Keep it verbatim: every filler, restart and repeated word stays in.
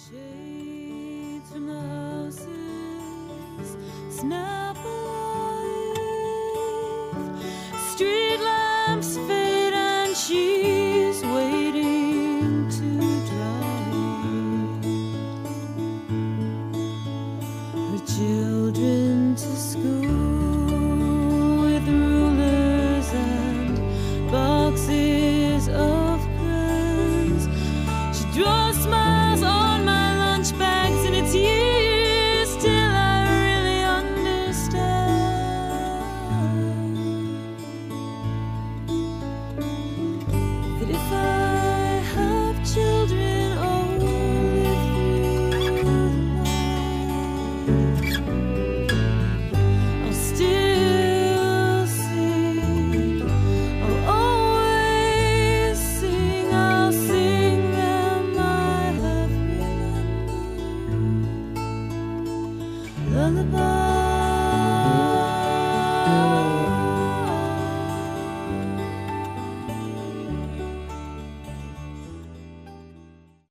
Shades from the houses snap alive. Street lamps fade and she's waiting to drive her children to school with rulers and boxes of crayons. She draws smiles on my lunch bags, and it's years till I really understand that if I have children or live through life, I'll still sing. I'll always sing. I'll sing them I have remembered. Lullaby.